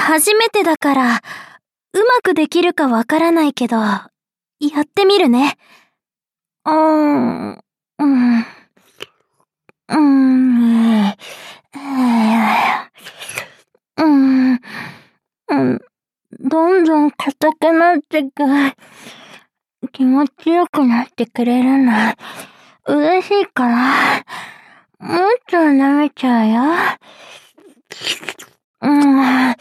初めてだから、うまくできるかわからないけど、やってみるね。うーん、うん、うん、うん、うん、どんどん硬くなってく。気持ちよくなってくれるの。嬉しいから、もっと舐めちゃうよ。うん、